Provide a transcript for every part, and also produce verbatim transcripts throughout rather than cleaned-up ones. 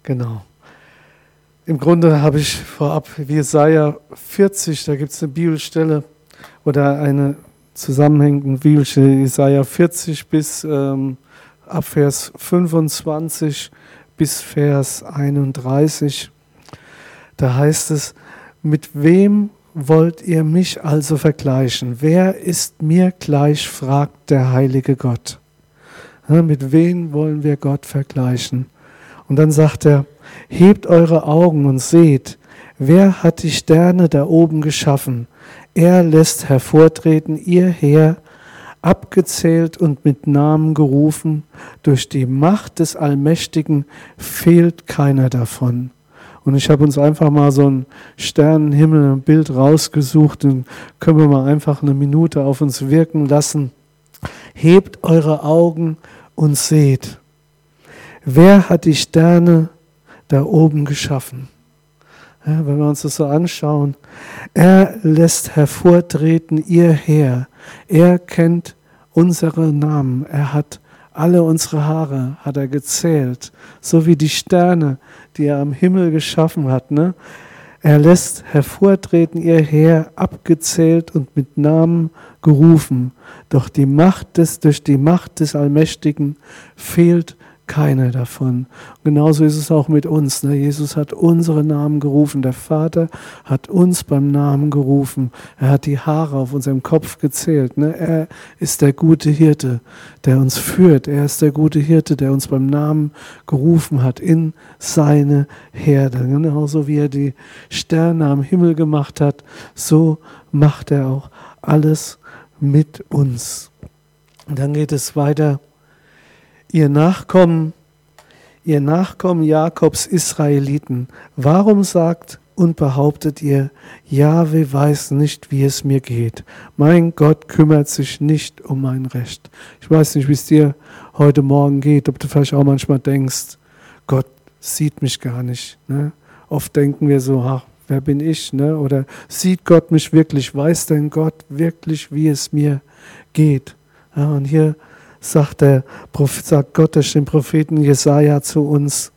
Genau. Im Grunde habe ich vorab Jesaja vierzig, da gibt es eine Bibelstelle oder eine zusammenhängende Bibelstelle, Jesaja vierzig bis ähm, ab Vers fünfundzwanzig bis Vers einunddreißig. Da heißt es: Mit wem wollt ihr mich also vergleichen? Wer ist mir gleich, fragt der heilige Gott. Ja, mit wem wollen wir Gott vergleichen? Und dann sagt er: Hebt eure Augen und seht, wer hat die Sterne da oben geschaffen? Er lässt hervortreten ihr Heer, abgezählt und mit Namen gerufen. Durch die Macht des Allmächtigen fehlt keiner davon. Und ich habe uns einfach mal so ein Sternenhimmel, ein Bild rausgesucht, und können wir mal einfach eine Minute auf uns wirken lassen. Hebt eure Augen und seht, wer hat die Sterne da oben geschaffen? Ja, wenn wir uns das so anschauen, er lässt hervortreten ihr Heer. Er kennt unsere Namen. Er hat alle unsere Haare, hat er gezählt. So wie die Sterne, die er am Himmel geschaffen hat. Ne? Er lässt hervortreten ihr Heer, abgezählt und mit Namen gerufen. Doch die Macht des, durch die Macht des Allmächtigen fehlt keiner davon. Genauso ist es auch mit uns. Ne? Jesus hat unsere Namen gerufen. Der Vater hat uns beim Namen gerufen. Er hat die Haare auf unserem Kopf gezählt. Ne? Er ist der gute Hirte, der uns führt. Er ist der gute Hirte, der uns beim Namen gerufen hat in seine Herde. Genauso wie er die Sterne am Himmel gemacht hat, so macht er auch alles mit uns. Und dann geht es weiter. Ihr Nachkommen, ihr Nachkommen Jakobs Israeliten, warum sagt und behauptet ihr, Jahwe weiß nicht, wie es mir geht. Mein Gott kümmert sich nicht um mein Recht. Ich weiß nicht, wie es dir heute Morgen geht, ob du vielleicht auch manchmal denkst, Gott sieht mich gar nicht. Ne? Oft denken wir so, ach, wer bin ich? Ne? Oder sieht Gott mich wirklich? Weiß denn Gott wirklich, wie es mir geht? Ja, und hier sagt, der, sagt Gott durch den Propheten Jesaja zu uns: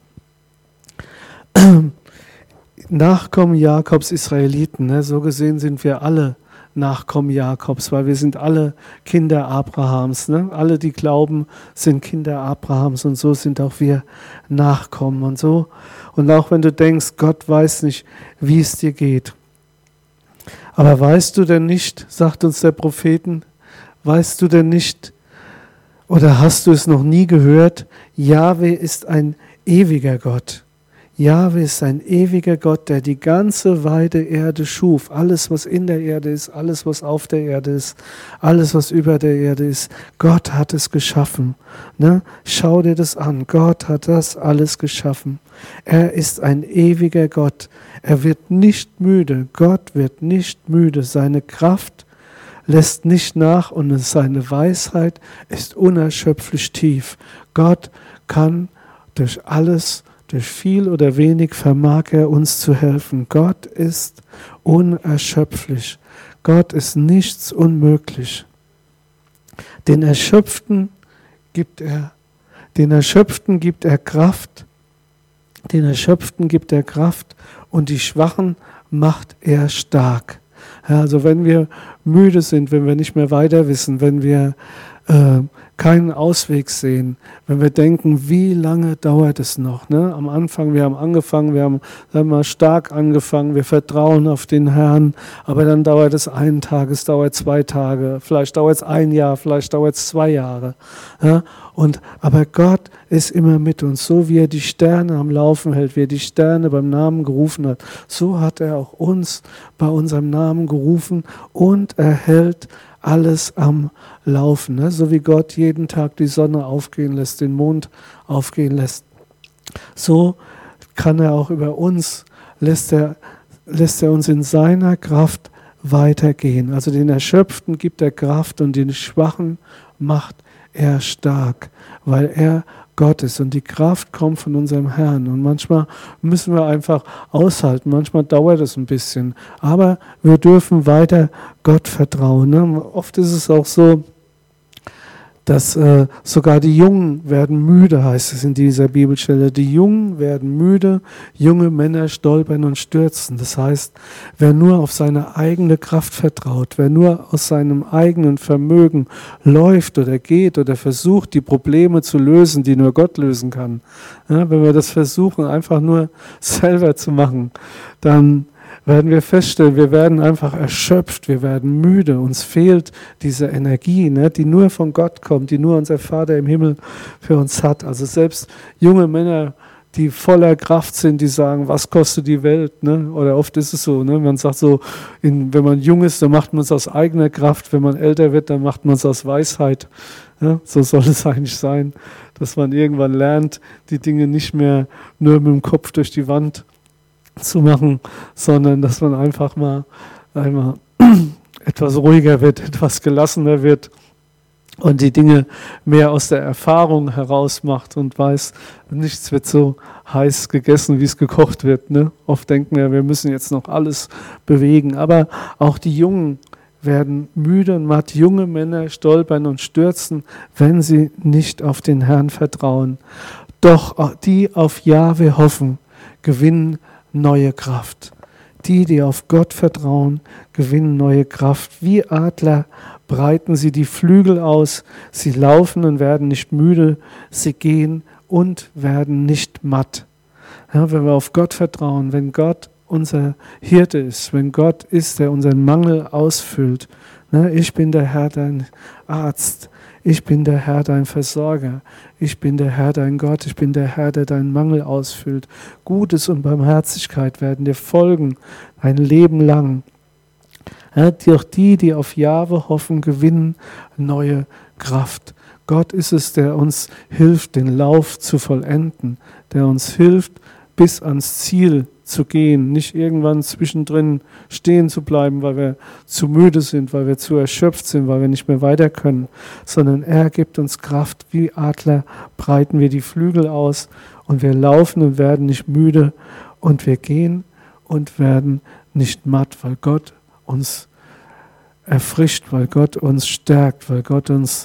Nachkommen Jakobs Israeliten. Ne? So gesehen sind wir alle Nachkommen Jakobs, weil wir sind alle Kinder Abrahams. Ne? Alle, die glauben, sind Kinder Abrahams, und so sind auch wir Nachkommen. Und so. Und auch wenn du denkst, Gott weiß nicht, wie es dir geht. Aber weißt du denn nicht, sagt uns der Propheten, weißt du denn nicht, oder hast du es noch nie gehört? Jahwe ist ein ewiger Gott. Jahwe ist ein ewiger Gott, der die ganze weite Erde schuf. Alles, was in der Erde ist, alles, was auf der Erde ist, alles, was über der Erde ist. Gott hat es geschaffen. Ne? Schau dir das an. Gott hat das alles geschaffen. Er ist ein ewiger Gott. Er wird nicht müde. Gott wird nicht müde. Seine Kraft lässt nicht nach, und seine Weisheit ist unerschöpflich tief. Gott kann durch alles, durch viel oder wenig, vermag er uns zu helfen. Gott ist unerschöpflich. Gott ist nichts unmöglich. Den Erschöpften gibt er, den Erschöpften gibt er Kraft, den Erschöpften gibt er Kraft, und die Schwachen macht er stark. Ja, also wenn wir müde sind, wenn wir nicht mehr weiter wissen, wenn wir äh, keinen Ausweg sehen, wenn wir denken, wie lange dauert es noch? Ne? Am Anfang, wir haben angefangen, wir haben sagen wir mal, stark angefangen, wir vertrauen auf den Herrn, aber dann dauert es einen Tag, es dauert zwei Tage, vielleicht dauert es ein Jahr, vielleicht dauert es zwei Jahre. Ja? Und, aber Gott ist immer mit uns, so wie er die Sterne am Laufen hält, wie er die Sterne beim Namen gerufen hat, so hat er auch uns bei unserem Namen gerufen, und er hält alles am Laufen. Ne? So wie Gott jeden Tag die Sonne aufgehen lässt, den Mond aufgehen lässt, so kann er auch über uns, lässt er, lässt er uns in seiner Kraft weitergehen. Also den Erschöpften gibt er Kraft, und den Schwachen macht er stark, weil er Gott ist, und die Kraft kommt von unserem Herrn. Und manchmal müssen wir einfach aushalten, manchmal dauert es ein bisschen, aber wir dürfen weiter Gott vertrauen. Ne? Oft ist es auch so, dass äh, sogar die Jungen werden müde, heißt es in dieser Bibelstelle. Die Jungen werden müde, junge Männer stolpern und stürzen. Das heißt, wer nur auf seine eigene Kraft vertraut, wer nur aus seinem eigenen Vermögen läuft oder geht oder versucht, die Probleme zu lösen, die nur Gott lösen kann, ja, wenn wir das versuchen, einfach nur selber zu machen, dann werden wir feststellen, wir werden einfach erschöpft, wir werden müde, uns fehlt diese Energie, ne, die nur von Gott kommt, die nur unser Vater im Himmel für uns hat. Also selbst junge Männer, die voller Kraft sind, die sagen, was kostet die Welt? Ne? Oder oft ist es so, ne? Man sagt so, in, wenn man jung ist, dann macht man es aus eigener Kraft, wenn man älter wird, dann macht man es aus Weisheit. Ja? So soll es eigentlich sein, dass man irgendwann lernt, die Dinge nicht mehr nur mit dem Kopf durch die Wand zu machen, sondern dass man einfach mal einmal etwas ruhiger wird, etwas gelassener wird und die Dinge mehr aus der Erfahrung heraus macht und weiß, nichts wird so heiß gegessen, wie es gekocht wird. Ne? Oft denken wir, wir müssen jetzt noch alles bewegen, aber auch die Jungen werden müde und matt. Junge Männer stolpern und stürzen, wenn sie nicht auf den Herrn vertrauen. Doch die auf Jahwe hoffen, gewinnen neue Kraft. Die, die auf Gott vertrauen, gewinnen neue Kraft. Wie Adler breiten sie die Flügel aus. Sie laufen und werden nicht müde. Sie gehen und werden nicht matt. Ja, wenn wir auf Gott vertrauen, wenn Gott unser Hirte ist, wenn Gott ist, der unseren Mangel ausfüllt. Ne, ich bin der Herr, dein Arzt. Ich bin der Herr, dein Versorger. Ich bin der Herr, dein Gott. Ich bin der Herr, der deinen Mangel ausfüllt. Gutes und Barmherzigkeit werden dir folgen, ein Leben lang. Ja, durch die, die auf Jahwe hoffen, gewinnen neue Kraft. Gott ist es, der uns hilft, den Lauf zu vollenden, der uns hilft, bis ans Ziel zu gehen, nicht irgendwann zwischendrin stehen zu bleiben, weil wir zu müde sind, weil wir zu erschöpft sind, weil wir nicht mehr weiter können, sondern er gibt uns Kraft. Wie Adler breiten wir die Flügel aus und wir laufen und werden nicht müde und wir gehen und werden nicht matt, weil Gott uns erfrischt, weil Gott uns stärkt, weil Gott uns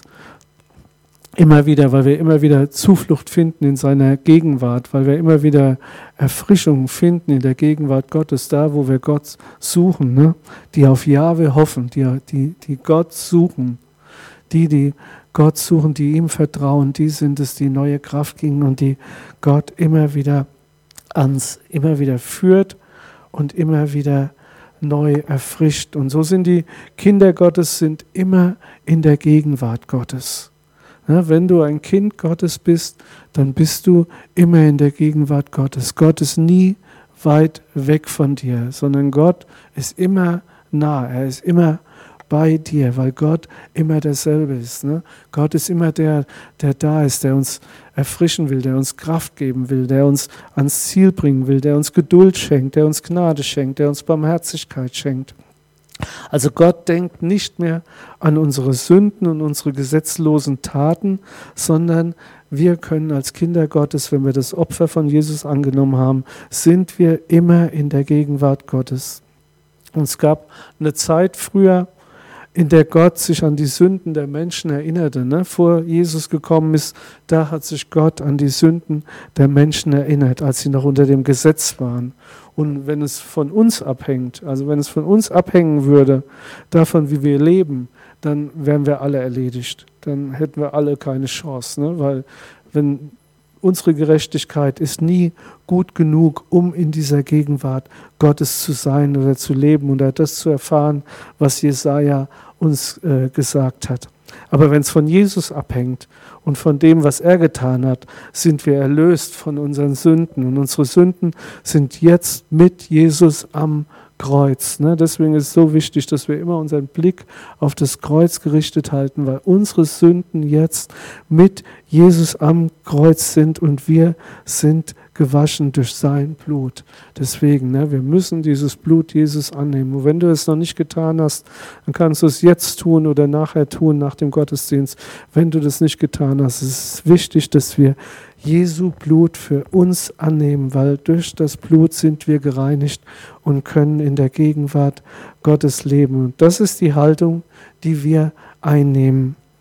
immer wieder, weil wir immer wieder Zuflucht finden in seiner Gegenwart, weil wir immer wieder Erfrischung finden in der Gegenwart Gottes, da wo wir Gott suchen, ne? Die auf Jahwe hoffen, die, die, die Gott suchen, die, die Gott suchen, die ihm vertrauen, die sind es, die neue Kraft gingen und die Gott immer wieder ans, immer wieder führt und immer wieder neu erfrischt. Und so sind die Kinder Gottes, sind immer in der Gegenwart Gottes. Ja, wenn du ein Kind Gottes bist, dann bist du immer in der Gegenwart Gottes. Gott ist nie weit weg von dir, sondern Gott ist immer nah. Er ist immer bei dir, weil Gott immer derselbe ist. Ne? Gott ist immer der, der da ist, der uns erfrischen will, der uns Kraft geben will, der uns ans Ziel bringen will, der uns Geduld schenkt, der uns Gnade schenkt, der uns Barmherzigkeit schenkt. Also Gott denkt nicht mehr an unsere Sünden und unsere gesetzlosen Taten, sondern wir können als Kinder Gottes, wenn wir das Opfer von Jesus angenommen haben, sind wir immer in der Gegenwart Gottes. Und es gab eine Zeit früher, in der Gott sich an die Sünden der Menschen erinnerte. Ne? Vor Jesus gekommen ist, da hat sich Gott an die Sünden der Menschen erinnert, als sie noch unter dem Gesetz waren. Und wenn es von uns abhängt, also wenn es von uns abhängen würde, davon wie wir leben, dann wären wir alle erledigt. Dann hätten wir alle keine Chance. Ne? Weil wenn unsere Gerechtigkeit ist nie gut genug, um in dieser Gegenwart Gottes zu sein oder zu leben oder das zu erfahren, was Jesaja uns äh, gesagt hat. Aber wenn es von Jesus abhängt und von dem, was er getan hat, sind wir erlöst von unseren Sünden. Und unsere Sünden sind jetzt mit Jesus am Kreuz. Ne? Deswegen ist es so wichtig, dass wir immer unseren Blick auf das Kreuz gerichtet halten, weil unsere Sünden jetzt mit Jesus am Kreuz sind und wir sind gewaschen durch sein Blut. Deswegen, ne, wir müssen dieses Blut Jesus annehmen. Und wenn du es noch nicht getan hast, dann kannst du es jetzt tun oder nachher tun, nach dem Gottesdienst. Wenn du das nicht getan hast, ist es wichtig, dass wir Jesu Blut für uns annehmen, weil durch das Blut sind wir gereinigt und können in der Gegenwart Gottes leben. Und das ist die Haltung, die wir einnehmen.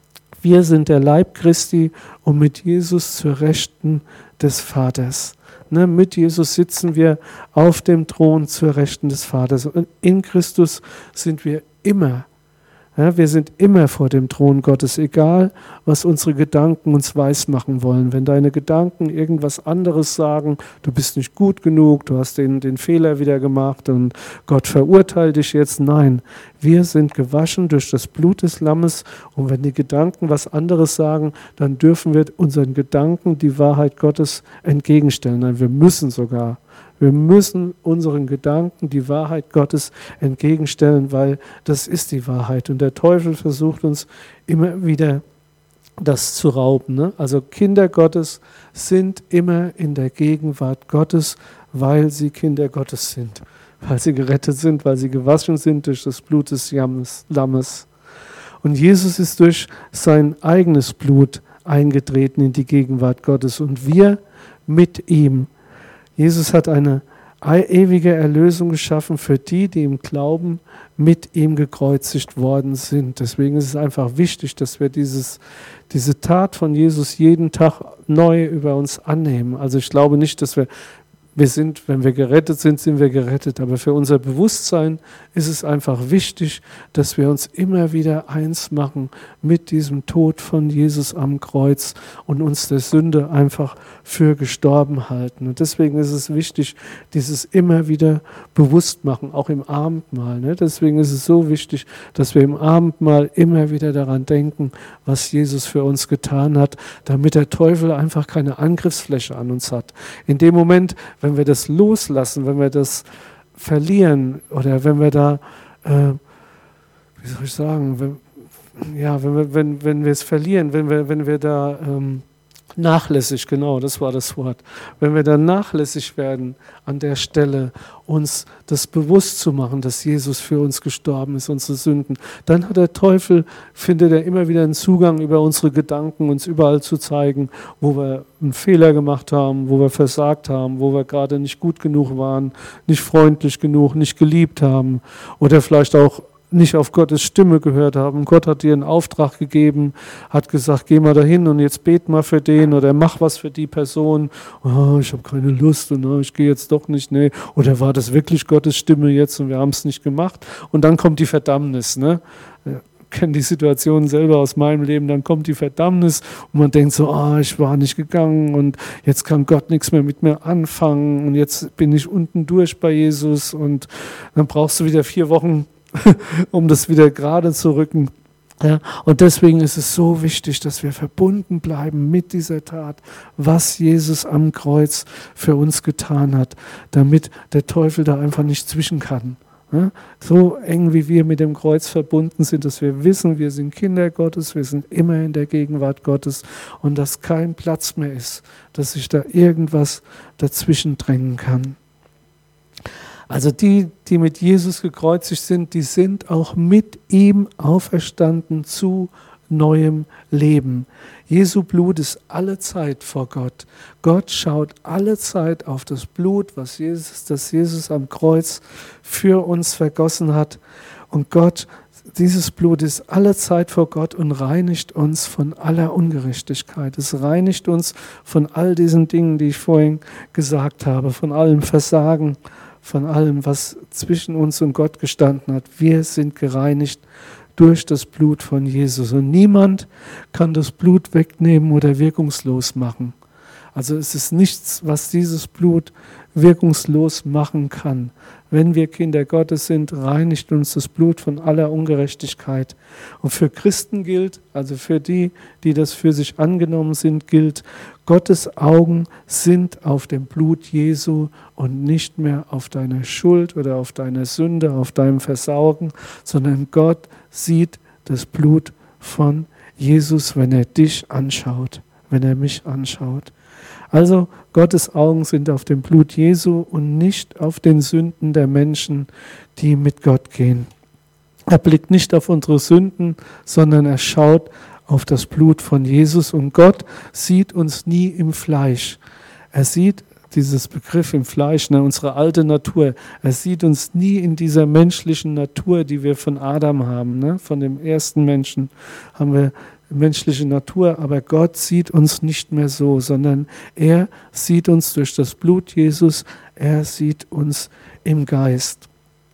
Wir sind der Leib Christi und mit Jesus zur Rechten des Vaters. Ne, mit Jesus sitzen wir auf dem Thron zur Rechten des Vaters. Und in Christus sind wir immer. Ja, wir sind immer vor dem Thron Gottes, egal was unsere Gedanken uns weismachen wollen. Wenn deine Gedanken irgendwas anderes sagen, du bist nicht gut genug, du hast den, den Fehler wieder gemacht und Gott verurteilt dich jetzt. Nein, wir sind gewaschen durch das Blut des Lammes und wenn die Gedanken was anderes sagen, dann dürfen wir unseren Gedanken die Wahrheit Gottes entgegenstellen. Nein, wir müssen sogar. Wir müssen unseren Gedanken die Wahrheit Gottes entgegenstellen, weil das ist die Wahrheit. Und der Teufel versucht uns immer wieder das zu rauben. Ne? Also Kinder Gottes sind immer in der Gegenwart Gottes, weil sie Kinder Gottes sind. Weil sie gerettet sind, weil sie gewaschen sind durch das Blut des Lammes. Und Jesus ist durch sein eigenes Blut eingetreten in die Gegenwart Gottes und wir mit ihm. Jesus hat eine ewige Erlösung geschaffen für die, die im Glauben mit ihm gekreuzigt worden sind. Deswegen ist es einfach wichtig, dass wir dieses, diese Tat von Jesus jeden Tag neu über uns annehmen. Also ich glaube nicht, dass wir, wir sind, wenn wir gerettet sind, sind wir gerettet. Aber für unser Bewusstsein ist es einfach wichtig, dass wir uns immer wieder eins machen mit diesem Tod von Jesus am Kreuz und uns der Sünde einfach für gestorben halten. Und deswegen ist es wichtig, dieses immer wieder bewusst machen, auch im Abendmahl. Ne? Deswegen ist es so wichtig, dass wir im Abendmahl immer wieder daran denken, was Jesus für uns getan hat, damit der Teufel einfach keine Angriffsfläche an uns hat. In dem Moment, wenn wir das loslassen, wenn wir das verlieren oder wenn wir da, äh, wie soll ich sagen, wenn, ja, wenn wir, wenn, wenn wir es verlieren, wenn wir, wenn wir da ähm, nachlässig, genau, das war das Wort, wenn wir da nachlässig werden an der Stelle, uns das bewusst zu machen, dass Jesus für uns gestorben ist, unsere Sünden, dann hat der Teufel, findet er immer wieder einen Zugang über unsere Gedanken, uns überall zu zeigen, wo wir einen Fehler gemacht haben, wo wir versagt haben, wo wir gerade nicht gut genug waren, nicht freundlich genug, nicht geliebt haben oder vielleicht auch nicht auf Gottes Stimme gehört haben. Gott hat dir einen Auftrag gegeben, hat gesagt, geh mal dahin und jetzt bet mal für den oder mach was für die Person. Oh, ich habe keine Lust und oh, ich gehe jetzt doch nicht. Nee. Oder war das wirklich Gottes Stimme jetzt und wir haben es nicht gemacht? Und dann kommt die Verdammnis. Ne? Ich kenne die Situation selber aus meinem Leben. Dann kommt die Verdammnis und man denkt so, oh, ich war nicht gegangen und jetzt kann Gott nichts mehr mit mir anfangen und jetzt bin ich unten durch bei Jesus und dann brauchst du wieder vier Wochen, um das wieder gerade zu rücken. Ja, und deswegen ist es so wichtig, dass wir verbunden bleiben mit dieser Tat, was Jesus am Kreuz für uns getan hat, damit der Teufel da einfach nicht zwischen kann. Ja, so eng wie wir mit dem Kreuz verbunden sind, dass wir wissen, wir sind Kinder Gottes, wir sind immer in der Gegenwart Gottes und dass kein Platz mehr ist, dass sich da irgendwas dazwischen drängen kann. Also die, die mit Jesus gekreuzigt sind, die sind auch mit ihm auferstanden zu neuem Leben. Jesu Blut ist alle Zeit vor Gott. Gott schaut alle Zeit auf das Blut, was Jesus, das Jesus am Kreuz für uns vergossen hat. Und Gott, dieses Blut ist alle Zeit vor Gott und reinigt uns von aller Ungerechtigkeit. Es reinigt uns von all diesen Dingen, die ich vorhin gesagt habe, von allem Versagen, von allem, was zwischen uns und Gott gestanden hat. Wir sind gereinigt durch das Blut von Jesus. Und niemand kann das Blut wegnehmen oder wirkungslos machen. Also es ist nichts, was dieses Blut wirkungslos machen kann. Wenn wir Kinder Gottes sind, reinigt uns das Blut von aller Ungerechtigkeit. Und für Christen gilt, also für die, die das für sich angenommen sind, gilt, Gottes Augen sind auf dem Blut Jesu und nicht mehr auf deiner Schuld oder auf deiner Sünde, auf deinem Versagen, sondern Gott sieht das Blut von Jesus, wenn er dich anschaut, wenn er mich anschaut. Also Gottes Augen sind auf dem Blut Jesu und nicht auf den Sünden der Menschen, die mit Gott gehen. Er blickt nicht auf unsere Sünden, sondern er schaut auf das Blut von Jesus. Und Gott sieht uns nie im Fleisch. Er sieht dieses Begriff im Fleisch, ne, unsere alte Natur. Er sieht uns nie in dieser menschlichen Natur, die wir von Adam haben. Ne? Von dem ersten Menschen haben wir menschliche Natur, aber Gott sieht uns nicht mehr so, sondern er sieht uns durch das Blut Jesus, er sieht uns im Geist.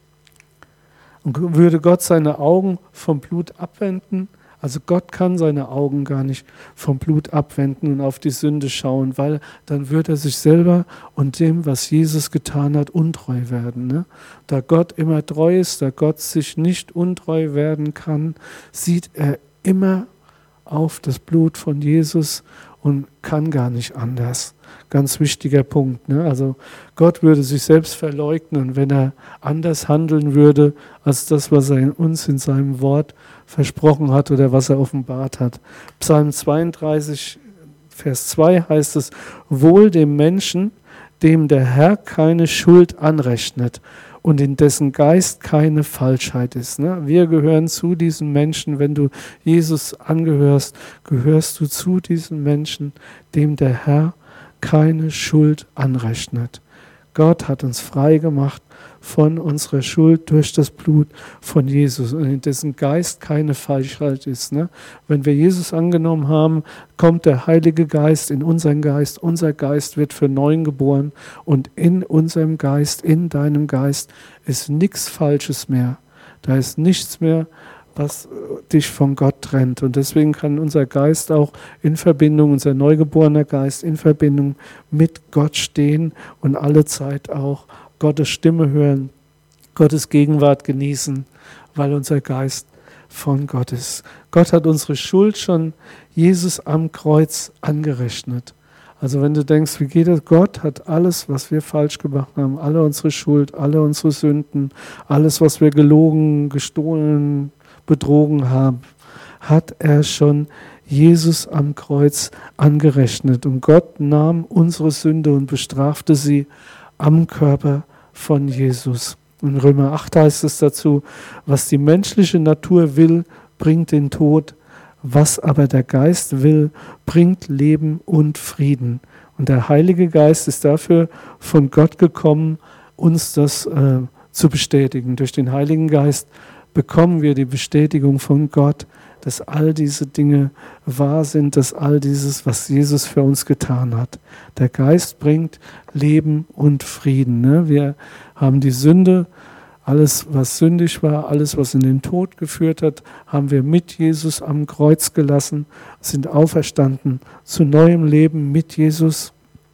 Und würde Gott seine Augen vom Blut abwenden? Also Gott kann seine Augen gar nicht vom Blut abwenden und auf die Sünde schauen, weil dann würde er sich selber und dem, was Jesus getan hat, untreu werden. Ne? Da Gott immer treu ist, da Gott sich nicht untreu werden kann, sieht er immer auf das Blut von Jesus und kann gar nicht anders. Ganz wichtiger Punkt. Ne? Also Gott würde sich selbst verleugnen, wenn er anders handeln würde, als das, was er uns in seinem Wort versprochen hat oder was er offenbart hat. Psalm zweiunddreißig, Vers zwei heißt es, wohl dem Menschen, dem der Herr keine Schuld anrechnet und in dessen Geist keine Falschheit ist. Ne? Wir gehören zu diesen Menschen. Wenn du Jesus angehörst, gehörst du zu diesen Menschen, dem der Herr keine Schuld anrechnet. Gott hat uns frei gemacht von unserer Schuld durch das Blut von Jesus und in dessen Geist keine Falschheit ist. Ne? Wenn wir Jesus angenommen haben, kommt der Heilige Geist in unseren Geist. Unser Geist wird für neu geboren und in unserem Geist, in deinem Geist ist nichts Falsches mehr. Da ist nichts mehr, was dich von Gott trennt. Und deswegen kann unser Geist auch in Verbindung, unser neugeborener Geist in Verbindung mit Gott stehen und alle Zeit auch Gottes Stimme hören, Gottes Gegenwart genießen, weil unser Geist von Gott ist. Gott hat unsere Schuld schon Jesus am Kreuz angerechnet. Also wenn du denkst, wie geht das? Gott hat alles, was wir falsch gemacht haben, alle unsere Schuld, alle unsere Sünden, alles, was wir gelogen, gestohlen, betrogen haben, hat er schon Jesus am Kreuz angerechnet. Und Gott nahm unsere Sünde und bestrafte sie am Körper von Jesus. In Römer acht heißt es dazu, was die menschliche Natur will, bringt den Tod, was aber der Geist will, bringt Leben und Frieden. Und der Heilige Geist ist dafür von Gott gekommen, uns das äh, zu bestätigen. Durch den Heiligen Geist bekommen wir die Bestätigung von Gott, dass all diese Dinge wahr sind, dass all dieses, was Jesus für uns getan hat. Der Geist bringt Leben und Frieden. Ne? Wir haben die Sünde, alles, was sündig war, alles, was in den Tod geführt hat, haben wir mit Jesus am Kreuz gelassen, sind auferstanden zu neuem Leben mit Jesus.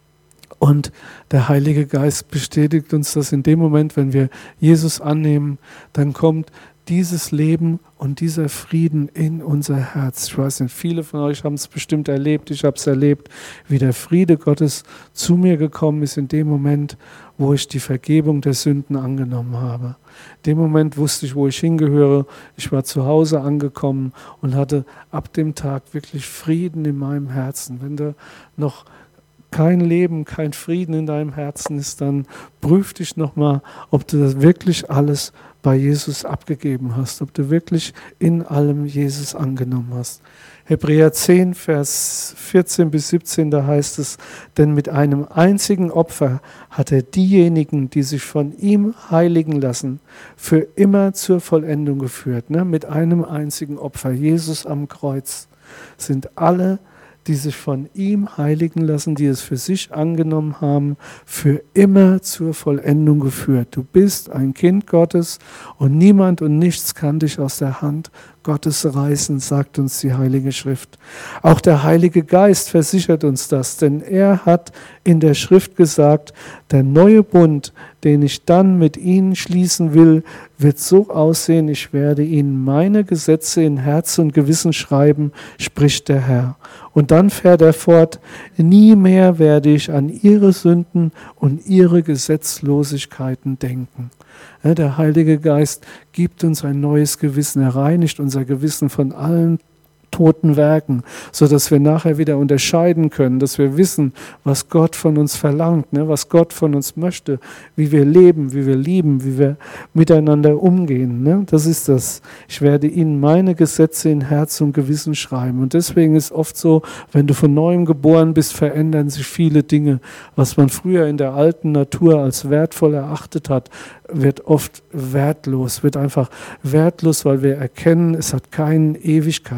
Und der Heilige Geist bestätigt uns das in dem Moment, wenn wir Jesus annehmen, dann kommt dieses Leben und dieser Frieden in unser Herz. Ich weiß nicht, viele von euch haben es bestimmt erlebt, ich habe es erlebt, wie der Friede Gottes zu mir gekommen ist in dem Moment, wo ich die Vergebung der Sünden angenommen habe. In dem Moment wusste ich, wo ich hingehöre. Ich war zu Hause angekommen und hatte ab dem Tag wirklich Frieden in meinem Herzen. Wenn du noch kein Leben, kein Frieden in deinem Herzen ist, dann prüf dich nochmal, ob du das wirklich alles bei Jesus abgegeben hast, ob du wirklich in allem Jesus angenommen hast. Hebräer zehn, Vers vierzehn bis siebzehn, da heißt es, denn mit einem einzigen Opfer hat er diejenigen, die sich von ihm heiligen lassen, für immer zur Vollendung geführt. Ne? Mit einem einzigen Opfer, Jesus am Kreuz, sind alle, die sich von ihm heiligen lassen, die es für sich angenommen haben, für immer zur Vollendung geführt. Du bist ein Kind Gottes und niemand und nichts kann dich aus der Hand Gottes reißen, sagt uns die Heilige Schrift. Auch der Heilige Geist versichert uns das, denn er hat in der Schrift gesagt, der neue Bund, den ich dann mit ihnen schließen will, wird so aussehen, ich werde ihnen meine Gesetze in Herz und Gewissen schreiben, spricht der Herr. Und dann fährt er fort, nie mehr werde ich an ihre Sünden und ihre Gesetzlosigkeiten denken. Der Heilige Geist gibt uns ein neues Gewissen, er reinigt unser Gewissen von allen toten Werken, sodass wir nachher wieder unterscheiden können, dass wir wissen, was Gott von uns verlangt, ne, was Gott von uns möchte, wie wir leben, wie wir lieben, wie wir miteinander umgehen. Ne? Das ist das. Ich werde ihnen meine Gesetze in Herz und Gewissen schreiben. Und deswegen ist oft so, wenn du von Neuem geboren bist, verändern sich viele Dinge. Was man früher in der alten Natur als wertvoll erachtet hat, wird oft wertlos, wird einfach wertlos, weil wir erkennen, es hat keinen Ewigkeitswert.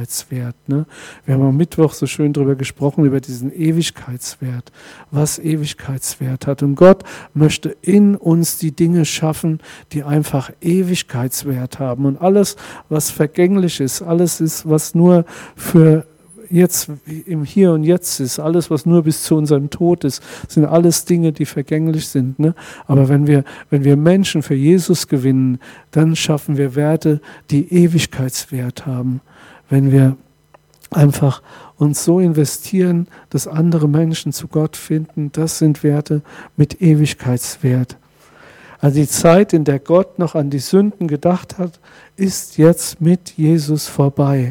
Ewigkeitswert. Ne? Wir haben am Mittwoch so schön darüber gesprochen, über diesen Ewigkeitswert, was Ewigkeitswert hat. Und Gott möchte in uns die Dinge schaffen, die einfach Ewigkeitswert haben. Und alles, was vergänglich ist, alles ist, was nur für jetzt im Hier und Jetzt ist, alles, was nur bis zu unserem Tod ist, sind alles Dinge, die vergänglich sind. Ne? Aber wenn wir, wenn wir Menschen für Jesus gewinnen, dann schaffen wir Werte, die Ewigkeitswert haben. Wenn wir einfach uns so investieren, dass andere Menschen zu Gott finden, das sind Werte mit Ewigkeitswert. Also die Zeit, in der Gott noch an die Sünden gedacht hat, ist jetzt mit Jesus vorbei.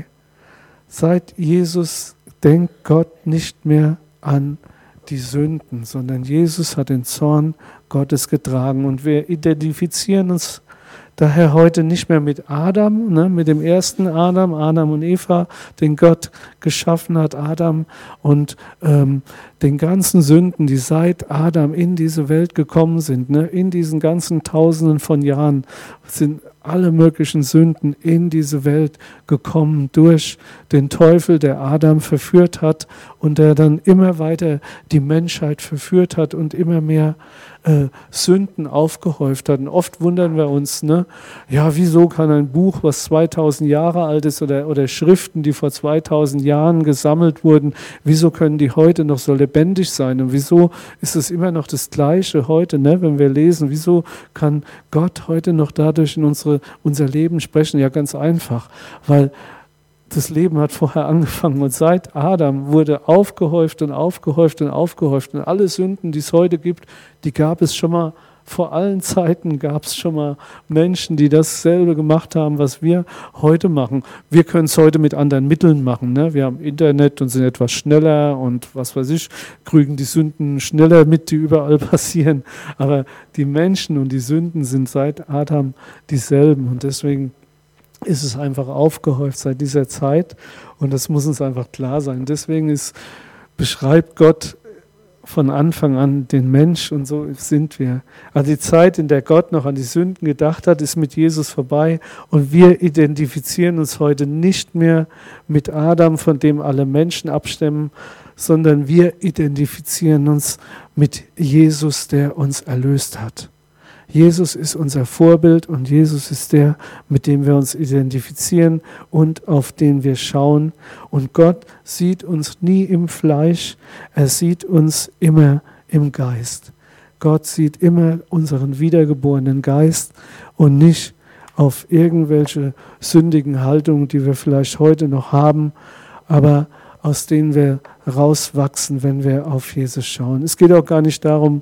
Seit Jesus denkt Gott nicht mehr an die Sünden, sondern Jesus hat den Zorn Gottes getragen. Und wir identifizieren uns daher heute nicht mehr mit Adam, ne, mit dem ersten Adam, Adam und Eva, den Gott geschaffen hat, Adam, und ähm, den ganzen Sünden, die seit Adam in diese Welt gekommen sind, ne, in diesen ganzen Tausenden von Jahren sind alle möglichen Sünden in diese Welt gekommen durch den Teufel, der Adam verführt hat und der dann immer weiter die Menschheit verführt hat und immer mehr äh, Sünden aufgehäuft hat. Und oft wundern wir uns, ne, ja, wieso kann ein Buch, was zweitausend Jahre alt ist, oder, oder Schriften, die vor zweitausend Jahren gesammelt wurden, wieso können die heute noch so lebendig sein? Und wieso ist es immer noch das Gleiche heute, ne, wenn wir lesen? Wieso kann Gott heute noch dadurch in unsere unser Leben sprechen? Ja, ganz einfach, weil das Leben hat vorher angefangen und seit Adam wurde aufgehäuft und aufgehäuft und aufgehäuft und alle Sünden, die es heute gibt, die gab es schon mal, vor allen Zeiten gab es schon mal Menschen, die dasselbe gemacht haben, was wir heute machen. Wir können es heute mit anderen Mitteln machen. Ne? Wir haben Internet und sind etwas schneller und was weiß ich, kriegen die Sünden schneller mit, die überall passieren. Aber die Menschen und die Sünden sind seit Adam dieselben und deswegen ist es einfach aufgehäuft seit dieser Zeit und das muss uns einfach klar sein. Deswegen ist, beschreibt Gott von Anfang an den Mensch und so sind wir. Also die Zeit, in der Gott noch an die Sünden gedacht hat, ist mit Jesus vorbei und wir identifizieren uns heute nicht mehr mit Adam, von dem alle Menschen abstammen, sondern wir identifizieren uns mit Jesus, der uns erlöst hat. Jesus ist unser Vorbild und Jesus ist der, mit dem wir uns identifizieren und auf den wir schauen. Und Gott sieht uns nie im Fleisch, er sieht uns immer im Geist. Gott sieht immer unseren wiedergeborenen Geist und nicht auf irgendwelche sündigen Haltungen, die wir vielleicht heute noch haben, aber aus denen wir rauswachsen, wenn wir auf Jesus schauen. Es geht auch gar nicht darum,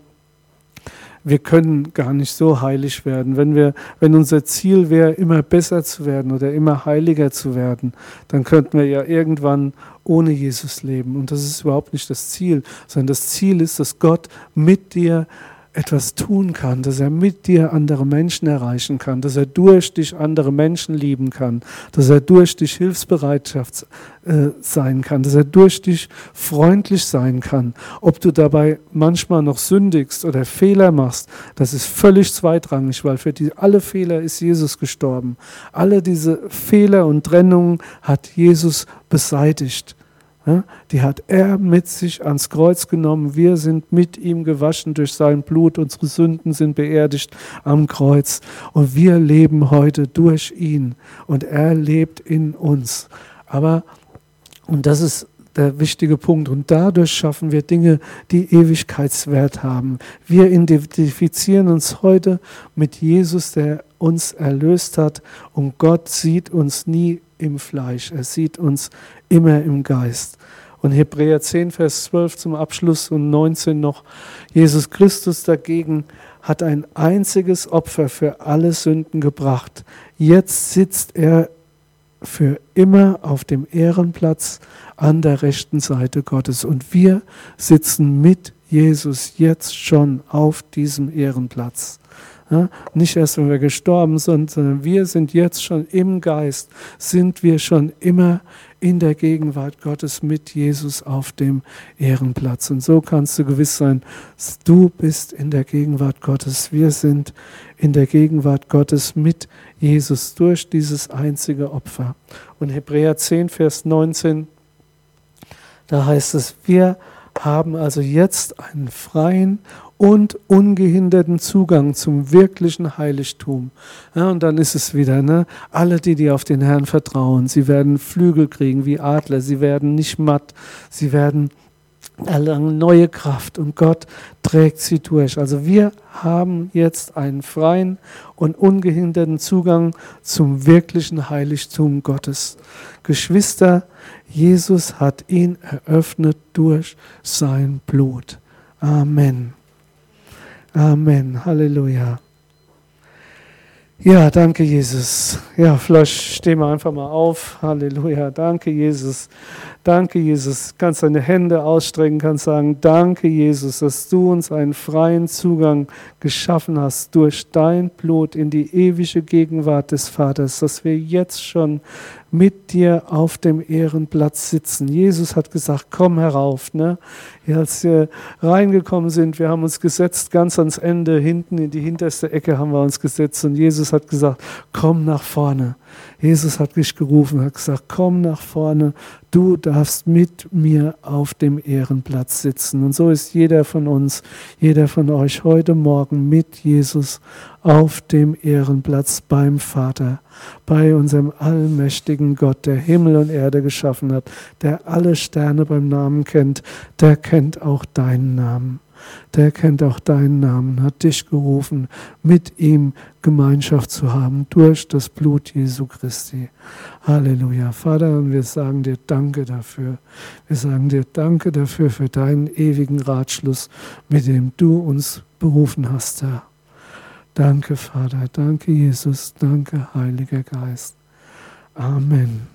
wir können gar nicht so heilig werden. Wenn wir, wenn unser Ziel wäre, immer besser zu werden oder immer heiliger zu werden, dann könnten wir ja irgendwann ohne Jesus leben. Und das ist überhaupt nicht das Ziel, sondern das Ziel ist, dass Gott mit dir etwas tun kann, dass er mit dir andere Menschen erreichen kann, dass er durch dich andere Menschen lieben kann, dass er durch dich Hilfsbereitschaft äh, sein kann, dass er durch dich freundlich sein kann. Ob du dabei manchmal noch sündigst oder Fehler machst, das ist völlig zweitrangig, weil für die, alle Fehler ist Jesus gestorben. Alle diese Fehler und Trennungen hat Jesus beseitigt. Ja, die hat er mit sich ans Kreuz genommen. Wir sind mit ihm gewaschen durch sein Blut. Unsere Sünden sind beerdigt am Kreuz. Und wir leben heute durch ihn. Und er lebt in uns. Aber, und das ist der wichtige Punkt, und dadurch schaffen wir Dinge, die Ewigkeitswert haben. Wir identifizieren uns heute mit Jesus, der uns erlöst hat. Und Gott sieht uns nie im Fleisch. Er sieht uns immer im Geist. Und Hebräer zehn, Vers zwölf zum Abschluss und neunzehn noch. Jesus Christus dagegen hat ein einziges Opfer für alle Sünden gebracht. Jetzt sitzt er für immer auf dem Ehrenplatz an der rechten Seite Gottes. Und wir sitzen mit Jesus jetzt schon auf diesem Ehrenplatz. Ja, nicht erst, wenn wir gestorben sind, sondern wir sind jetzt schon im Geist, sind wir schon immer in der Gegenwart Gottes mit Jesus auf dem Ehrenplatz. Und so kannst du gewiss sein, du bist in der Gegenwart Gottes. Wir sind in der Gegenwart Gottes mit Jesus durch dieses einzige Opfer. Und Hebräer zehn, Vers neunzehn, da heißt es, wir haben also jetzt einen freien und ungehinderten Zugang zum wirklichen Heiligtum. Ja, und dann ist es wieder, ne? Alle, die, die auf den Herrn vertrauen, sie werden Flügel kriegen wie Adler, sie werden nicht matt, sie werden erlangen neue Kraft und Gott trägt sie durch. Also wir haben jetzt einen freien und ungehinderten Zugang zum wirklichen Heiligtum Gottes. Geschwister, Jesus hat ihn eröffnet durch sein Blut. Amen. Amen. Halleluja. Ja, danke Jesus. Ja, vielleicht stehen wir einfach mal auf. Halleluja. Danke Jesus. Danke Jesus. Du kannst deine Hände ausstrecken, kannst sagen, danke Jesus, dass du uns einen freien Zugang geschaffen hast durch dein Blut in die ewige Gegenwart des Vaters, dass wir jetzt schon mit dir auf dem Ehrenplatz sitzen. Jesus hat gesagt, komm herauf. Ne? Als wir reingekommen sind, wir haben uns gesetzt, ganz ans Ende, hinten in die hinterste Ecke haben wir uns gesetzt und Jesus hat gesagt, komm nach vorne. Jesus hat dich gerufen, hat gesagt, komm nach vorne, du darfst mit mir auf dem Ehrenplatz sitzen. Und so ist jeder von uns, jeder von euch heute Morgen mit Jesus auf dem Ehrenplatz beim Vater, bei unserem allmächtigen Gott, der Himmel und Erde geschaffen hat, der alle Sterne beim Namen kennt, der kennt auch deinen Namen. Der kennt auch deinen Namen, hat dich gerufen, mit ihm Gemeinschaft zu haben durch das Blut Jesu Christi. Halleluja. Vater, und wir sagen dir Danke dafür. Wir sagen dir Danke dafür, für deinen ewigen Ratschluss, mit dem du uns berufen hast, Herr. Danke, Vater. Danke, Jesus. Danke, Heiliger Geist. Amen.